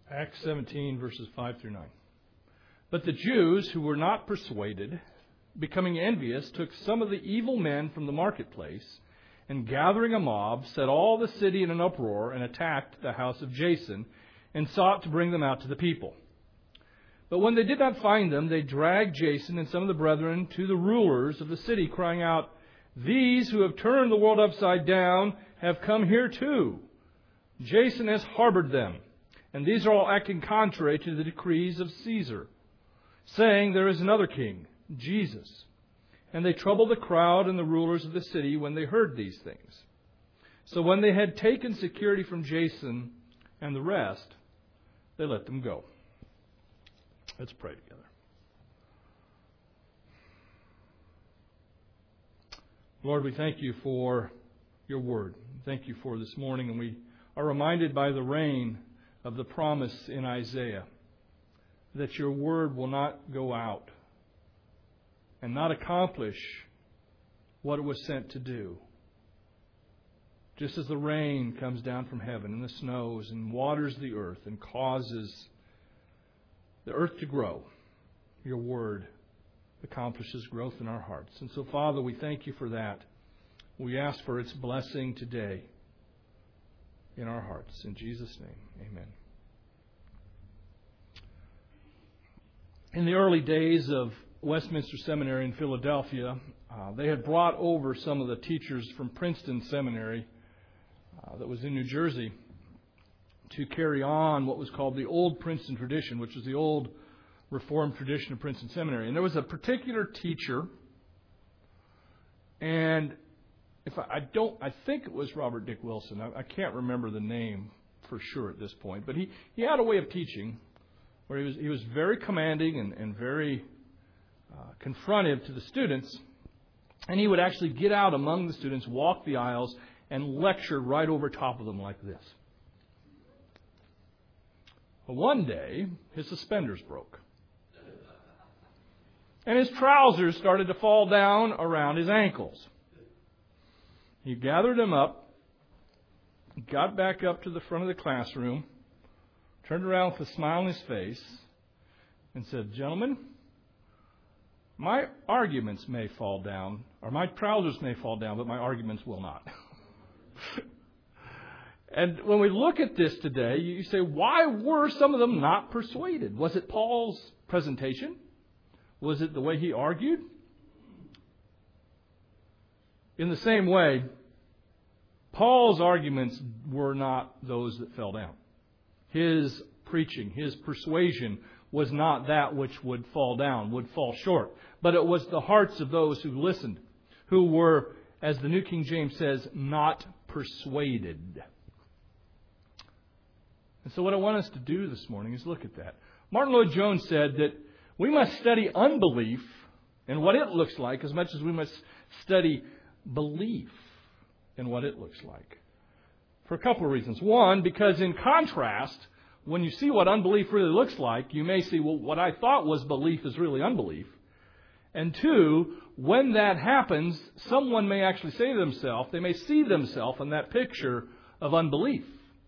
Acts 17, verses 5 through 9. But the Jews who were not persuaded, becoming envious, took some of the evil men from the marketplace, and gathering a mob, set all the city in an uproar, and attacked the house of Jason, and sought to bring them out to the people. But when they did not find them, they dragged Jason and some of the brethren to the rulers of the city, crying out, "These who have turned the world upside down have come here too. Jason has harbored them, and these are all acting contrary to the decrees of Caesar, saying there is another king, Jesus." And they troubled the crowd and the rulers of the city when they heard these things. So when they had taken security from Jason and the rest, they let them go. Let's pray together. Lord, we thank you for your word. Thank you for this morning, and we are reminded by the rain of the promise in Isaiah that your word will not go out and not accomplish what it was sent to do. Just as the rain comes down from heaven and the snows and waters the earth and causes the earth to grow, your word accomplishes growth in our hearts. And so, Father, we thank you for that. We ask for its blessing today in our hearts. In Jesus' name, amen. In the early days of Westminster Seminary in Philadelphia, they had brought over some of the teachers from Princeton Seminary that was in New Jersey to carry on what was called the Old Princeton Tradition, which was the old Reformed tradition of Princeton Seminary. And there was a particular teacher, and I think it was Robert Dick Wilson. I can't remember the name for sure at this point, but he had a way of teaching where he was very commanding and very confrontive to the students, and he would actually get out among the students, walk the aisles, and lecture right over top of them like this. But one day, his suspenders broke, and his trousers started to fall down around his ankles. He gathered them up, got back up to the front of the classroom, turned around with a smile on his face, and said, "Gentlemen, my arguments may fall down, or my trousers may fall down, but my arguments will not." And when we look at this today, you say, why were some of them not persuaded? Was it Paul's presentation? Was it the way he argued? In the same way, Paul's arguments were not those that fell down. His preaching, his persuasion was not that which would fall down, would fall short. But it was the hearts of those who listened, who were, as the New King James says, not persuaded. And so what I want us to do this morning is look at that. Martin Lloyd-Jones said that we must study unbelief and what it looks like as much as we must study belief and what it looks like. For a couple of reasons. One, because in contrast, when you see what unbelief really looks like, you may see, well, what I thought was belief is really unbelief. And two, when that happens, someone may actually say to themselves, they may see themselves in that picture of unbelief.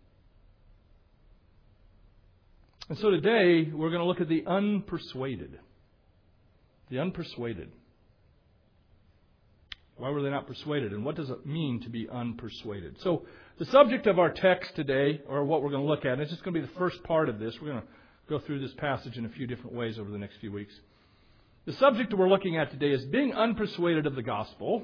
And so today, we're going to look at the unpersuaded. The unpersuaded. Why were they not persuaded? And what does it mean to be unpersuaded? So the subject of our text today, or what we're going to look at, and it's just going to be the first part of this. We're going to go through this passage in a few different ways over the next few weeks. The subject that we're looking at today is being unpersuaded of the gospel,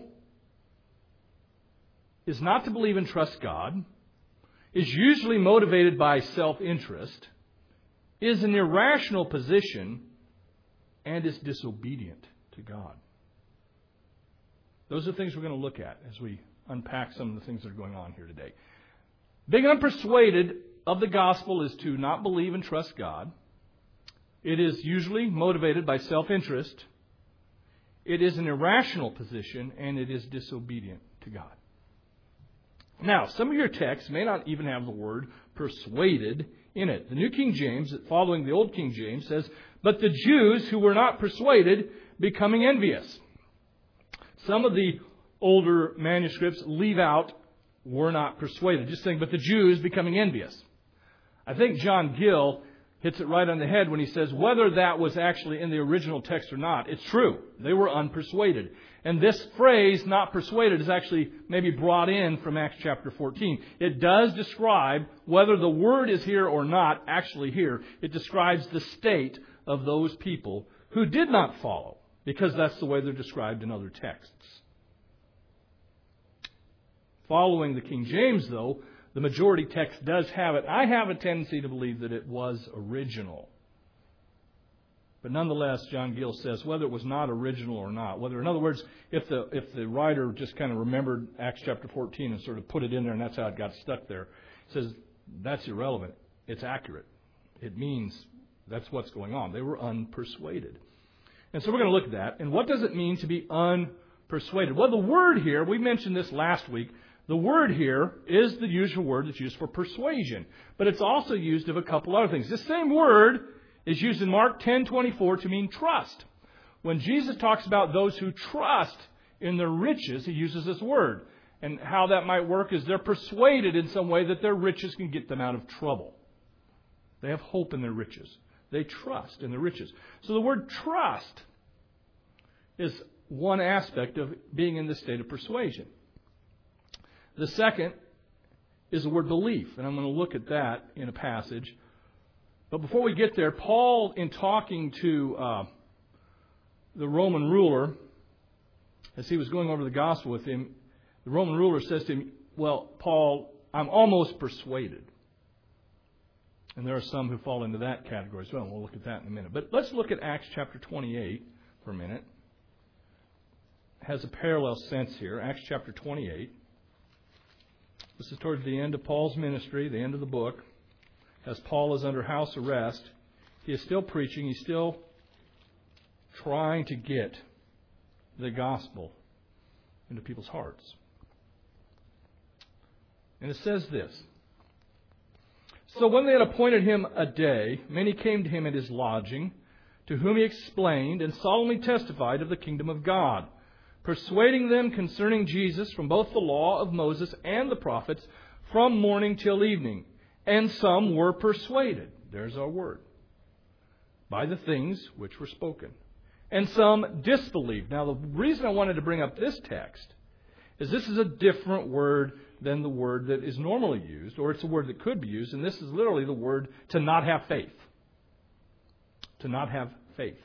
is not to believe and trust God, is usually motivated by self-interest, is an irrational position, and is disobedient to God. Those are things we're going to look at as we unpack some of the things that are going on here today. Being unpersuaded of the gospel is to not believe and trust God. It is usually motivated by self-interest. It is an irrational position, and it is disobedient to God. Now, some of your texts may not even have the word persuaded in it. The New King James, following the Old King James, says, "But the Jews who were not persuaded, becoming envious." Some of the older manuscripts leave out "were not persuaded," just saying, "but the Jews becoming envious." I think John Gill hits it right on the head when he says whether that was actually in the original text or not. It's true. They were unpersuaded. And this phrase, not persuaded, is actually maybe brought in from Acts chapter 14. It does describe whether the word is here or not actually here. It describes the state of those people who did not follow, because that's the way they're described in other texts. Following the King James, though, the majority text does have it. I have a tendency to believe that it was original. But nonetheless, John Gill says whether it was not original or not, whether, in other words, if the writer just kind of remembered Acts chapter 14 and sort of put it in there and that's how it got stuck there, says that's irrelevant. It's accurate. It means that's what's going on. They were unpersuaded. And so we're going to look at that. And what does it mean to be unpersuaded? Well, the word here, we mentioned this last week, the word here is the usual word that's used for persuasion. But it's also used of a couple other things. This same word is used in Mark 10:24 to mean trust. When Jesus talks about those who trust in their riches, he uses this word. And how that might work is they're persuaded in some way that their riches can get them out of trouble. They have hope in their riches. They trust in their riches. So the word trust is one aspect of being in the state of persuasion. The second is the word belief, and I'm going to look at that in a passage. But before we get there, Paul, in talking to the Roman ruler, as he was going over the gospel with him, the Roman ruler says to him, well, Paul, I'm almost persuaded. And there are some who fall into that category as well. We'll look at that in a minute. But let's look at Acts chapter 28 for a minute. It has a parallel sense here. Acts chapter 28. This is towards the end of Paul's ministry, the end of the book. As Paul is under house arrest, he is still preaching. He's still trying to get the gospel into people's hearts. And it says this. So when they had appointed him a day, many came to him at his lodging, to whom he explained and solemnly testified of the kingdom of God, persuading them concerning Jesus from both the law of Moses and the prophets, from morning till evening. And some were persuaded, there's our word, by the things which were spoken. And some disbelieved. Now, the reason I wanted to bring up this text is this is a different word than the word that is normally used, or it's a word that could be used, and this is literally the word to not have faith. To not have faith.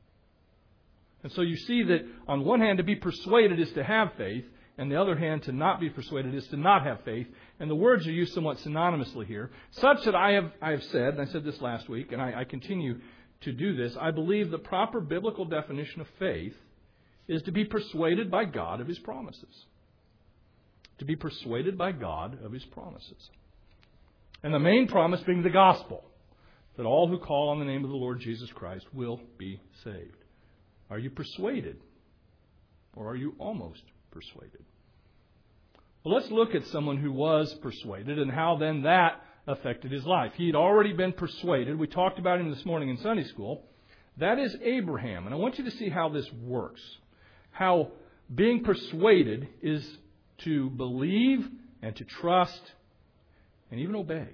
And so you see that on one hand, to be persuaded is to have faith, and the other hand, to not be persuaded is to not have faith. And the words are used somewhat synonymously here, such that I have said, and I said this last week, and I continue to do this, I believe the proper biblical definition of faith is to be persuaded by God of His promises. To be persuaded by God of His promises. And the main promise being the gospel, that all who call on the name of the Lord Jesus Christ will be saved. Are you persuaded? Or are you almost persuaded? Well, let's look at someone who was persuaded and how then that affected his life. He had already been persuaded. We talked about him this morning in Sunday school. That is Abraham. And I want you to see how this works. How being persuaded is to believe and to trust and even obey.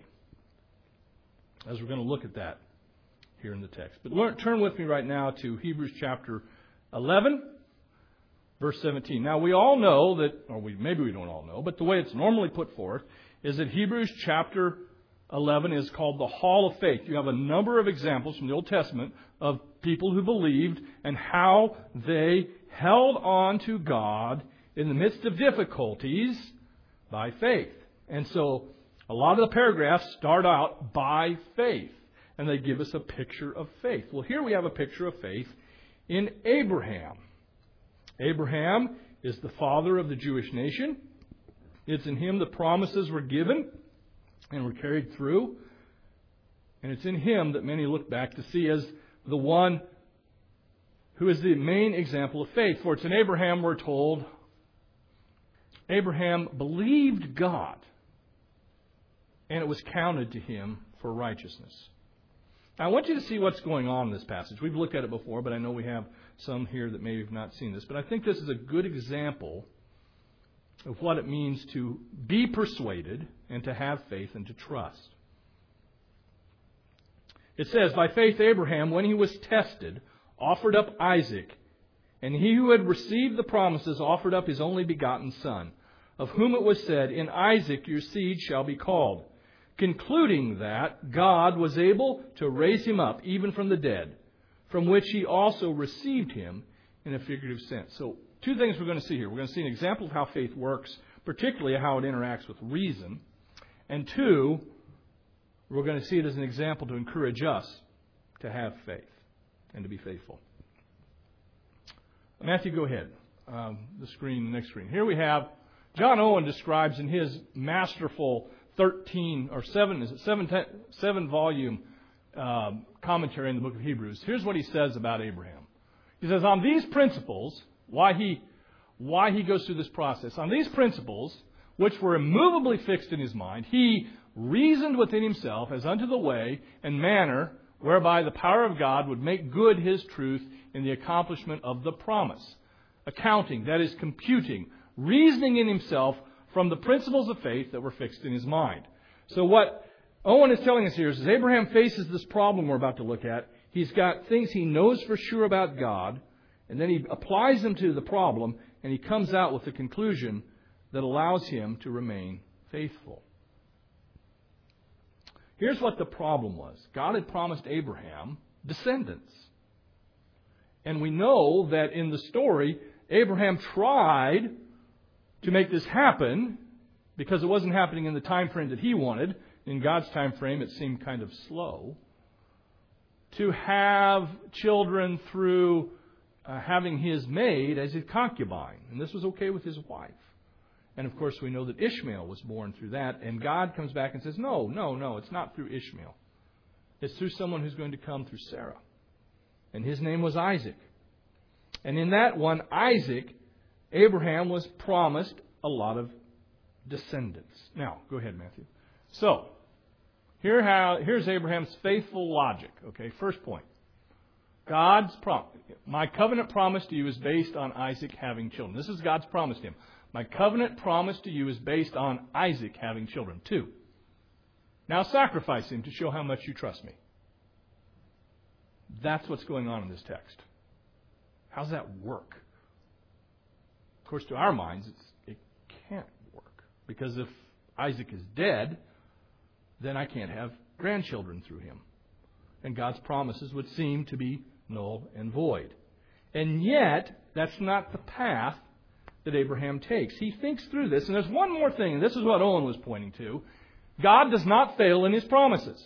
As we're going to look at that here in the text. But turn with me right now to Hebrews chapter 11, verse 17. Now we all know that, or maybe we don't all know, but the way it's normally put forth is that Hebrews chapter 11 is called the Hall of Faith. You have a number of examples from the Old Testament of people who believed and how they held on to God in the midst of difficulties by faith. And so a lot of the paragraphs start out by faith. And they give us a picture of faith. Well, here we have a picture of faith in Abraham. Abraham is the father of the Jewish nation. It's in him the promises were given and were carried through. And it's in him that many look back to see as the one who is the main example of faith. For it's in Abraham, we're told, Abraham believed God, and it was counted to him for righteousness. Now, I want you to see what's going on in this passage. We've looked at it before, but I know we have some here that maybe have not seen this. But I think this is a good example of what it means to be persuaded and to have faith and to trust. It says, by faith Abraham, when he was tested, offered up Isaac, and he who had received the promises offered up his only begotten son, of whom it was said, in Isaac your seed shall be called, concluding that God was able to raise him up even from the dead, from which he also received him in a figurative sense. So, two things we're going to see here. We're going to see an example of how faith works, particularly how it interacts with reason. And two, we're going to see it as an example to encourage us to have faith and to be faithful. Matthew, go ahead. The next screen. Here we have, John Owen describes in his masterful 7-volume commentary in the book of Hebrews. Here's what he says about Abraham. He says, on these principles, why he goes through this process, on these principles, which were immovably fixed in his mind, he reasoned within himself as unto the way and manner whereby the power of God would make good his truth in the accomplishment of the promise. Accounting, that is computing, reasoning in himself from the principles of faith that were fixed in his mind. So what Owen is telling us here is, as Abraham faces this problem we're about to look at, he's got things he knows for sure about God, and then he applies them to the problem, and he comes out with a conclusion that allows him to remain faithful. Here's what the problem was. God had promised Abraham descendants. And we know that in the story, Abraham tried to make this happen because it wasn't happening in the time frame that he wanted. In God's time frame, it seemed kind of slow. To have children through having his maid as his concubine. And this was okay with his wife. And of course, we know that Ishmael was born through that. And God comes back and says, no, it's not through Ishmael. It's through someone who's going to come through Sarah. And his name was Isaac. And in that one, Isaac, Abraham was promised a lot of descendants. Now, go ahead, Matthew. So, here's Abraham's faithful logic. Okay, first point. God's promise. My covenant promise to you is based on Isaac having children. This is God's promise to him. My covenant promise to you is based on Isaac having children. 2. Now sacrifice him to show how much you trust me. That's what's going on in this text. How's that work? Of course, to our minds, it can't work. Because if Isaac is dead, then I can't have grandchildren through him. And God's promises would seem to be null and void. And yet, that's not the path that Abraham takes. He thinks through this. And there's one more thing, and this is what Owen was pointing to. God does not fail in his promises.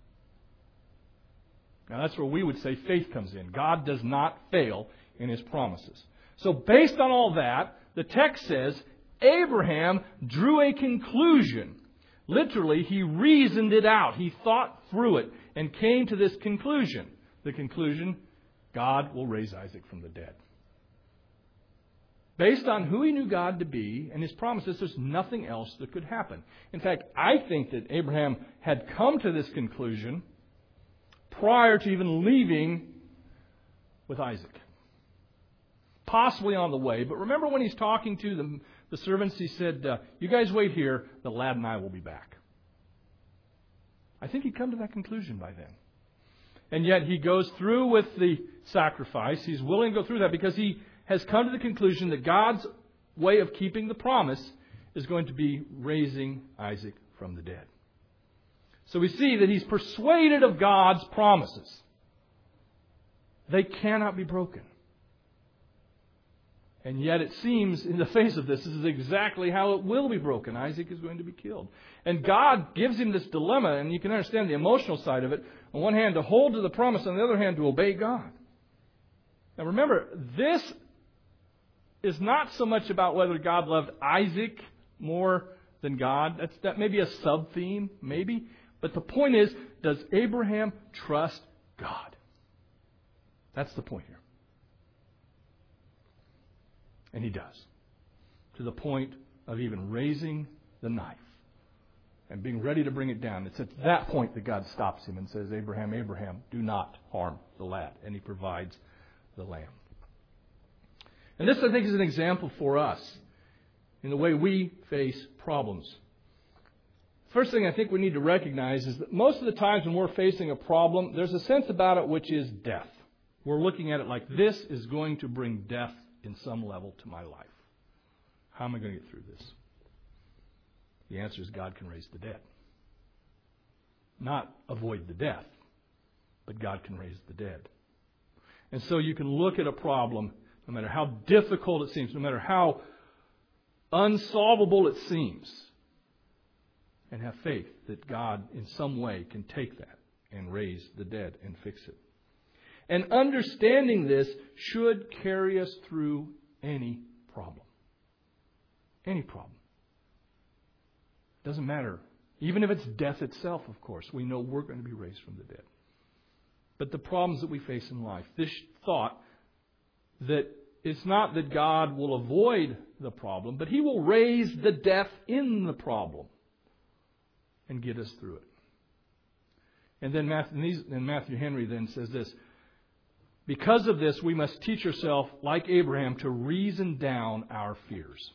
Now, that's where we would say faith comes in. God does not fail in his promises. So based on all that, the text says Abraham drew a conclusion. Literally, he reasoned it out. He thought through it and came to this conclusion. The conclusion, God will raise Isaac from the dead. Based on who he knew God to be and his promises, there's nothing else that could happen. In fact, I think that Abraham had come to this conclusion prior to even leaving with Isaac. Possibly on the way. But remember when he's talking to the servants, he said, you guys wait here, the lad and I will be back. I think he'd come to that conclusion by then. And yet he goes through with the sacrifice. He's willing to go through that because he has come to the conclusion that God's way of keeping the promise is going to be raising Isaac from the dead. So we see that he's persuaded of God's promises. They cannot be broken. And yet it seems, in the face of this is exactly how it will be broken. Isaac is going to be killed. And God gives him this dilemma, and you can understand the emotional side of it. On one hand, to hold to the promise, on the other hand, to obey God. Now remember, this is not so much about whether God loved Isaac more than God. That may be a sub-theme, maybe. But the point is, does Abraham trust God? That's the point here. And he does. To the point of even raising the knife and being ready to bring it down. It's at that point that God stops him and says, Abraham, Abraham, do not harm the lad. And he provides the lamb. And this, I think, is an example for us in the way we face problems. First thing I think we need to recognize is that most of the times when we're facing a problem, there's a sense about it which is death. We're looking at it like this is going to bring death in some level to my life. How am I going to get through this? The answer is God can raise the dead. Not avoid the death, but God can raise the dead. And so you can look at a problem, no matter how difficult it seems, no matter how unsolvable it seems, and have faith that God in some way can take that and raise the dead and fix it. And understanding this should carry us through any problem. Any problem. Doesn't matter. Even if it's death itself, of course, we know we're going to be raised from the dead. But the problems that we face in life, this thought that it's not that God will avoid the problem, but He will raise the death in the problem and get us through it. And then Matthew Henry then says this: because of this, we must teach ourselves, like Abraham, to reason down our fears.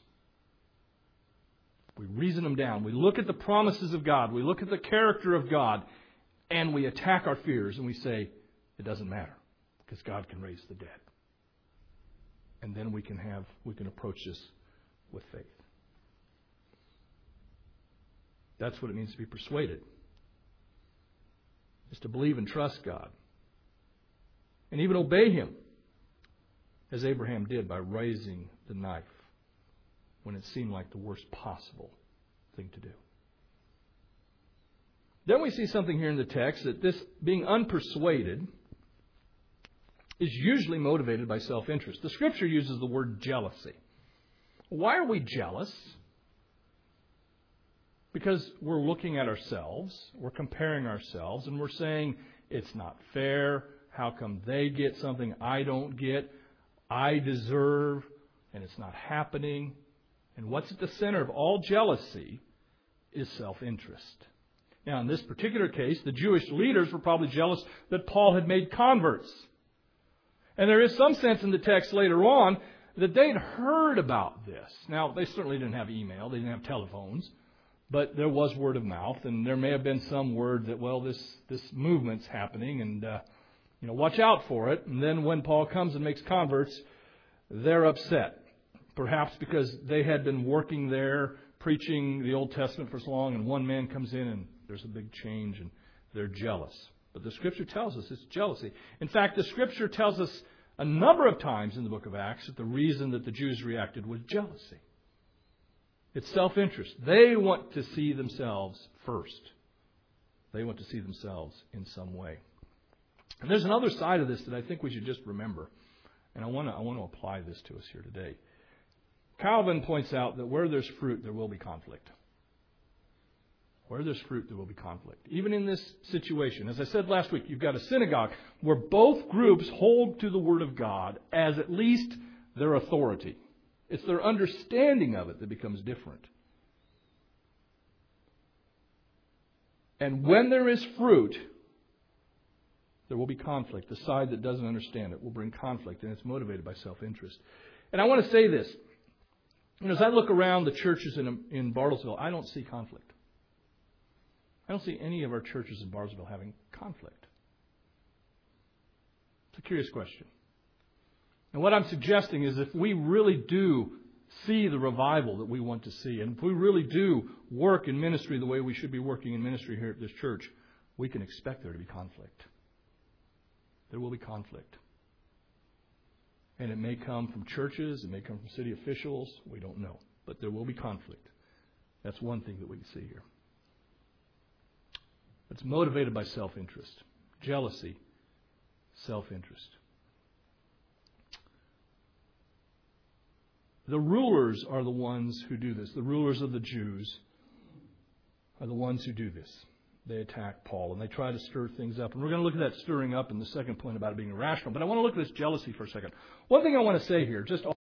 We reason them down. We look at the promises of God. We look at the character of God. And we attack our fears and we say, it doesn't matter because God can raise the dead. And then we can approach this with faith. That's what it means to be persuaded. Is to believe and trust God. And even obey Him, as Abraham did by raising the knife when it seemed like the worst possible thing to do. Then we see something here in the text, that this being unpersuaded is usually motivated by self-interest. The Scripture uses the word jealousy. Why are we jealous? Because we're looking at ourselves, we're comparing ourselves, and we're saying, it's not fair. How come they get something I don't get? I deserve, and it's not happening. And what's at the center of all jealousy is self-interest. Now, in this particular case, the Jewish leaders were probably jealous that Paul had made converts. And there is some sense in the text later on that they'd heard about this. Now, they certainly didn't have email, they didn't have telephones, but there was word of mouth, and there may have been some word that, well, this movement's happening, and watch out for it. And then when Paul comes and makes converts, they're upset. Perhaps because they had been working there, preaching the Old Testament for so long, and one man comes in and there's a big change, and they're jealous. But the Scripture tells us it's jealousy. In fact, the Scripture tells us a number of times in the book of Acts that the reason that the Jews reacted was jealousy. It's self-interest. They want to see themselves first. They want to see themselves in some way. And there's another side of this that I think we should just remember. And I want to apply this to us here today. Calvin points out that where there's fruit, there will be conflict. Where there's fruit, there will be conflict. Even in this situation, as I said last week, you've got a synagogue where both groups hold to the Word of God as at least their authority. It's their understanding of it that becomes different. And when there is fruit, there will be conflict. The side that doesn't understand it will bring conflict, and it's motivated by self-interest. And I want to say this. As I look around the churches in Bartlesville, I don't see conflict. I don't see any of our churches in Bartlesville having conflict. It's a curious question. And what I'm suggesting is if we really do see the revival that we want to see, and if we really do work in ministry the way we should be working in ministry here at this church, we can expect there to be conflict. There will be conflict. And it may come from churches, it may come from city officials, we don't know. But there will be conflict. That's one thing that we can see here. It's motivated by self-interest. Jealousy, self-interest. The rulers are the ones who do this. The rulers of the Jews are the ones who do this. They attack Paul and they try to stir things up. And we're going to look at that stirring up in the second point about it being irrational. But I want to look at this jealousy for a second. One thing I want to say here, just